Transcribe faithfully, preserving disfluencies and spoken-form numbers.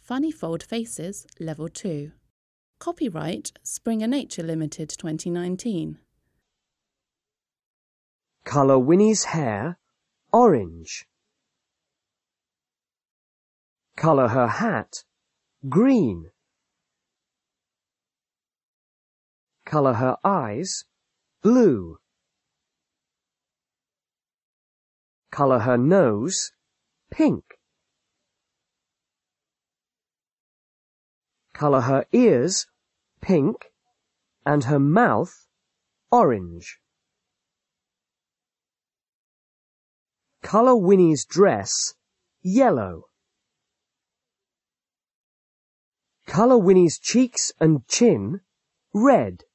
Funny Fold Faces, Level two. Copyright Springer Nature Limited twenty nineteen. Colour Winnie's hair orange. Colour her hat green. Colour her eyes blue. Colour her nose pink. Colour her ears pink and her mouth orange. Colour Winnie's dress yellow. Colour Winnie's cheeks and chin red.